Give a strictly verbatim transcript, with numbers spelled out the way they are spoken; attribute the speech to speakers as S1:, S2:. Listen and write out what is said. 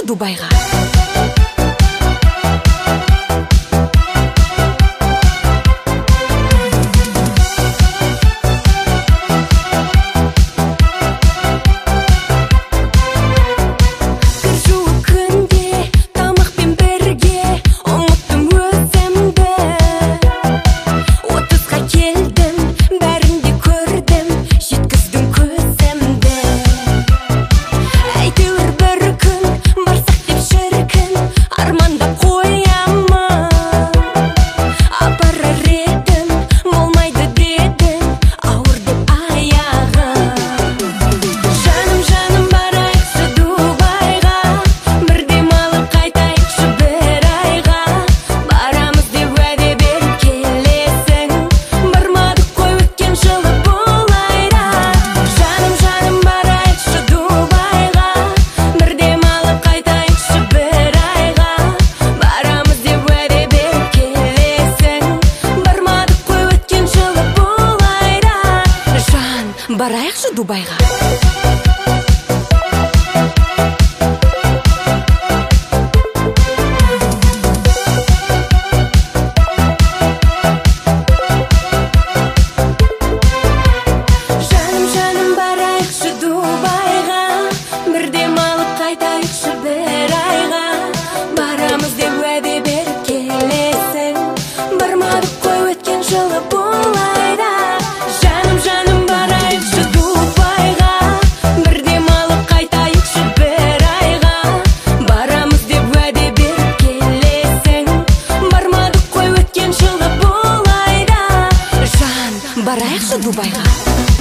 S1: барайықшы Дубайға. Барайықшы Дубайға. Жаным, жаным, барайықшы Дубайға, бір демалып қайтайықшы бір айға. Барамыз деп уәде беріп келесің, бармадық қой өткен жылы бұл айда. Жаным, жаным, барайықшы Дубайға, бір демалып қайтайықшы бір айға. Барамыз деп уәде беріп келесің, бармадық қой өткен жылы бұл айда. Жан, барайықшы Дубайға.